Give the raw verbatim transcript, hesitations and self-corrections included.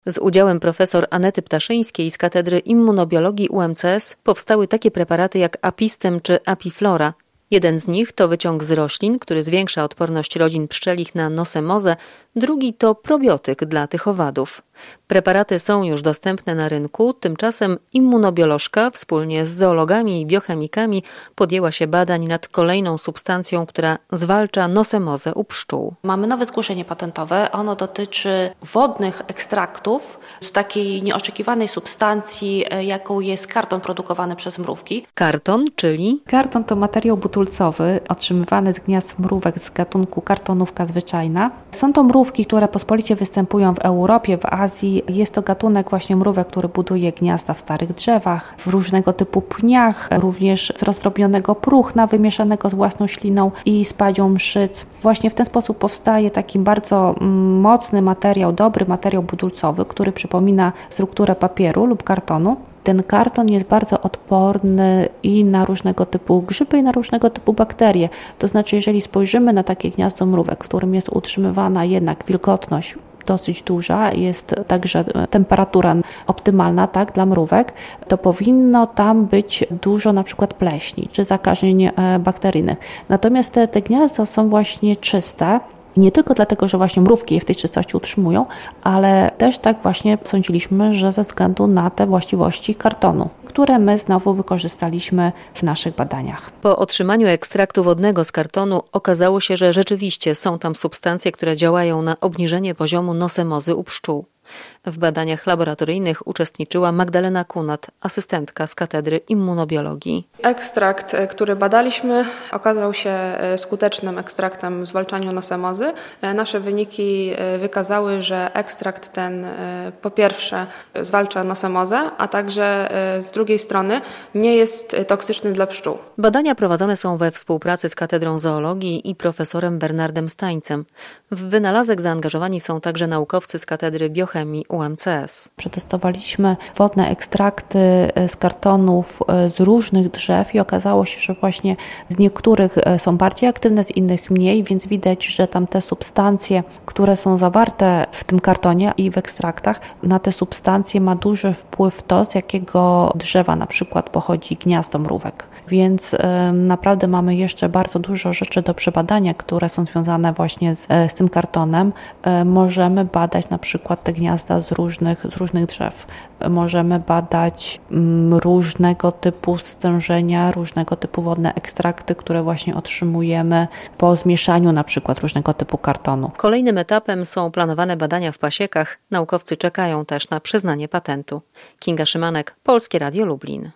Z udziałem profesor Anety Ptaszyńskiej z Katedry Immunobiologii U M C S powstały takie preparaty jak Apistem czy Apiflora. Jeden z nich to wyciąg z roślin, który zwiększa odporność rodzin pszczelich na nosemozę, drugi to probiotyk dla tych owadów. Preparaty są już dostępne na rynku, tymczasem immunobiolożka wspólnie z zoologami i biochemikami podjęła się badań nad kolejną substancją, która zwalcza nosemozę u pszczół. Mamy nowe zgłoszenie patentowe, ono dotyczy wodnych ekstraktów z takiej nieoczekiwanej substancji, jaką jest karton produkowany przez mrówki. Karton, czyli? Karton to materiał butulcowy otrzymywany z gniazd mrówek z gatunku kartonówka zwyczajna. Są to mrówki, które pospolicie występują w Europie, w Azji. Jest to gatunek właśnie mrówek, który buduje gniazda w starych drzewach, w różnego typu pniach, również z rozdrobnionego próchna wymieszanego z własną śliną i spadzią mszyc. Właśnie w ten sposób powstaje taki bardzo mocny materiał, dobry materiał budulcowy, który przypomina strukturę papieru lub kartonu. Ten karton jest bardzo odporny i na różnego typu grzyby, i na różnego typu bakterie. To znaczy, jeżeli spojrzymy na takie gniazdo mrówek, w którym jest utrzymywana jednak wilgotność dosyć duża, jest także temperatura optymalna, tak, dla mrówek, to powinno tam być dużo na przykład pleśni czy zakażeń bakteryjnych. Natomiast te, te gniazda są właśnie czyste. Nie tylko dlatego, że właśnie mrówki je w tej czystości utrzymują, ale też tak właśnie sądziliśmy, że ze względu na te właściwości kartonu, które my znowu wykorzystaliśmy w naszych badaniach. Po otrzymaniu ekstraktu wodnego z kartonu okazało się, że rzeczywiście są tam substancje, które działają na obniżenie poziomu nosemozy u pszczół. W badaniach laboratoryjnych uczestniczyła Magdalena Kunat, asystentka z Katedry Immunobiologii. Ekstrakt, który badaliśmy, okazał się skutecznym ekstraktem w zwalczaniu nosemozy. Nasze wyniki wykazały, że ekstrakt ten po pierwsze zwalcza nosemozę, a także z drugiej strony nie jest toksyczny dla pszczół. Badania prowadzone są we współpracy z Katedrą Zoologii i profesorem Bernardem Stańcem. W wynalazek zaangażowani są także naukowcy z Katedry Biochemii U M C S. Przetestowaliśmy wodne ekstrakty z kartonów z różnych drzew i okazało się, że właśnie z niektórych są bardziej aktywne, z innych mniej, więc widać, że tam te substancje, które są zawarte w tym kartonie i w ekstraktach, na te substancje ma duży wpływ to, z jakiego drzewa na przykład pochodzi gniazdo mrówek. Więc y, naprawdę mamy jeszcze bardzo dużo rzeczy do przebadania, które są związane właśnie z, z tym kartonem. Y, możemy badać na przykład te gniazda z różnych, z różnych drzew. Y, możemy badać y, różnego typu stężenia, różnego typu wodne ekstrakty, które właśnie otrzymujemy po zmieszaniu na przykład różnego typu kartonu. Kolejnym etapem są planowane badania w pasiekach. Naukowcy czekają też na przyznanie patentu. Kinga Szymanek, Polskie Radio Lublin.